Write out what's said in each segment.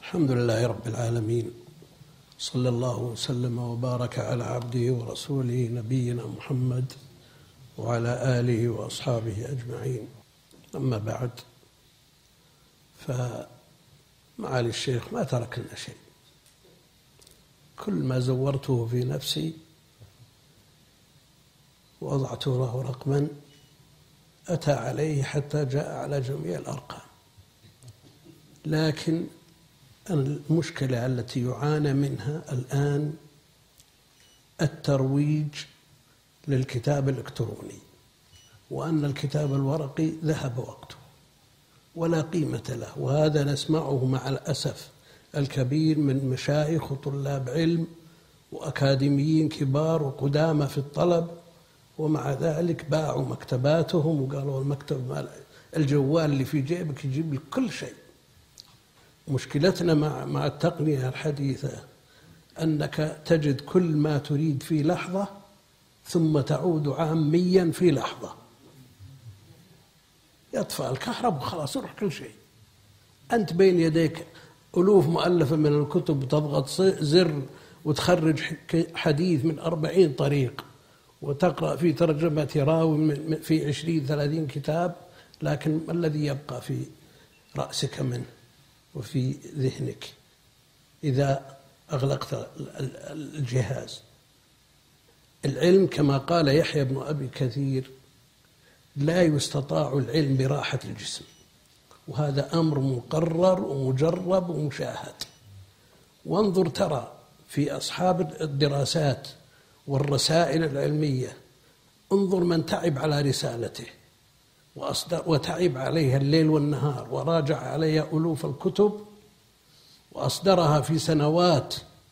الحمد لله رب العالمين، صلى الله وسلم وبارك على عبده ورسوله نبينا محمد وعلى آله وأصحابه أجمعين. أما بعد، فمعالي الشيخ ما ترك لنا شيء. كل ما زورته في نفسي وضعت له رقما أتى عليه حتى جاء على جميع الأرقام. لكن المشكلة التي يعانى منها الآن الترويج للكتاب الإلكتروني، وأن الكتاب الورقي ذهب وقته ولا قيمة له. وهذا نسمعه مع الأسف الكبير من مشايخ وطلاب علم وأكاديميين كبار وقدامى في الطلب، ومع ذلك باعوا مكتباتهم وقالوا المكتب الجوال اللي في جيبك يجيب لك كل شيء. مشكلتنا مع التقنية الحديثة أنك تجد كل ما تريد في لحظة ثم تعود عاميا في لحظة. يطفأ الكهرباء وخلاص يروح كل شيء. أنت بين يديك ألوف مؤلفة من الكتب، تضغط زر وتخرج حديث من 40 طريق وتقرأ في ترجمة راوي في 20-30 كتاب، لكن ما الذي يبقى في رأسك منه وفي ذهنك إذا أغلقت الجهاز؟ العلم كما قال يحيى بن أبي كثير: لا يستطاع العلم براحة الجسم. وهذا أمر مقرر ومجرب ومشاهد. وانظر ترى في أصحاب الدراسات والرسائل العلمية، انظر من تعب على رسالته وتعب عليها الليل والنهار وراجع عليها ألوف الكتب وأصدرها في سنوات،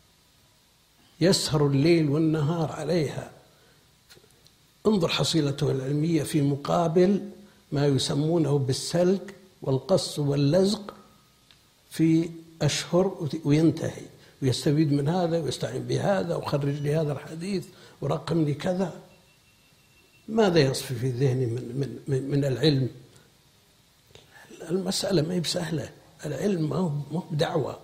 يسهر الليل والنهار عليها. انظر حصيلته العلمية في مقابل ما يسمونه بالسلك والقص واللزق في أشهر وينتهي، ويستفيد من هذا ويستعين بهذا وخرج لي هذا الحديث ورقم لي كذا. ماذا يصفي في ذهني من العلم؟ المسألة ما هي بسهلة. العلم ما هو بدعوة.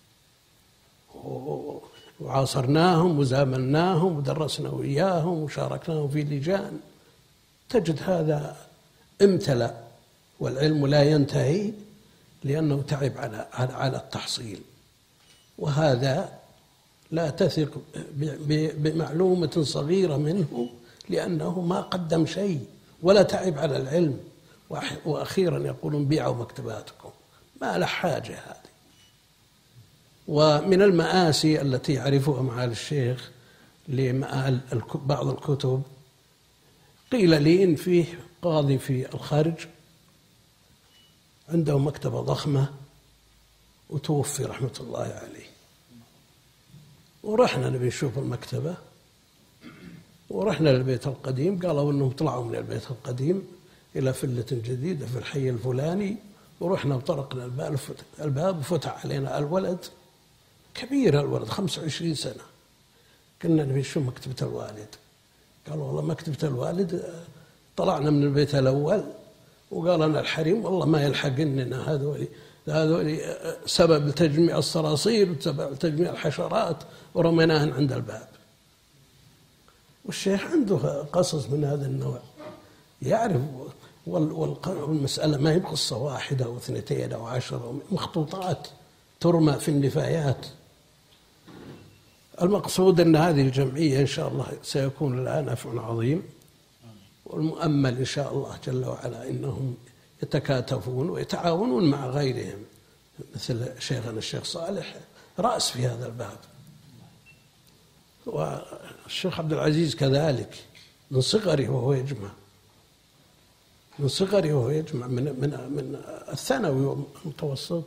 وعاصرناهم وزاملناهم ودرسنا وإياهم وشاركناهم في لجان، تجد هذا امتلأ، والعلم لا ينتهي لأنه تعب على التحصيل. وهذا لا تثق بمعلومة صغيرة منه، لأنه ما قدم شيء ولا تعب على العلم. وأخيرا يقولون بيعوا مكتباتكم، ما له حاجة هذه. ومن المآسي التي يعرفها معالي الشيخ لمآل بعض الكتب، قيل لي إن فيه قاضي في الخارج عنده مكتبة ضخمة وتوفي رحمة الله عليه، ورحنا نبي نشوف المكتبة، ورحنا للبيت القديم. قالوا إنهم طلعوا من البيت القديم إلى فلة جديدة في الحي الفلاني، ورحنا وطرقنا الباب وفتح علينا الولد كبير، الولد 25 سنة. قلنا نبي نشوف مكتبة الوالد. قالوا والله مكتبة الوالد. طلعنا من البيت الأول وقال أنا الحريم والله ما يلحقننا هذول سبب تجميع الصراصير وسبب تجميع الحشرات، ورميناهن عند الباب. والشيخ عنده قصص من هذا النوع يعرف. والمسألة ما هي بقصة واحدة أو 2 أو 10، مخطوطات ترمى في النفايات. المقصود أن هذه الجمعية إن شاء الله سيكون لها نفع عظيم، والمؤمل إن شاء الله جل وعلا إنهم يتكاتفون ويتعاونون مع غيرهم، مثل شيخنا الشيخ صالح رأس في هذا الباب، والشيخ عبد العزيز كذلك من صغره وهو يجمع، من الثانوي والمتوسط.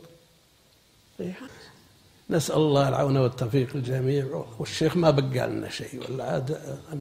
نسأل الله العون والتوفيق للجميع. والشيخ ما بقى لنا شيء، ولا عاد